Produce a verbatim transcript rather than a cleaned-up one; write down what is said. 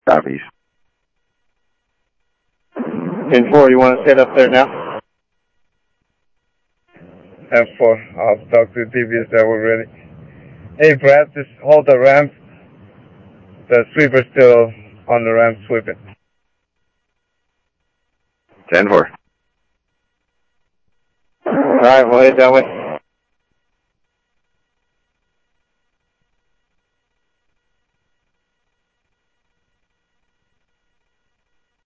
Copies. ten four, you want to set up there now? M four, I'll talk to D B S that we're ready. Hey Brad, just hold the ramp. The sweeper's still on the ramp sweeping. ten four. Alright, we'll head that way.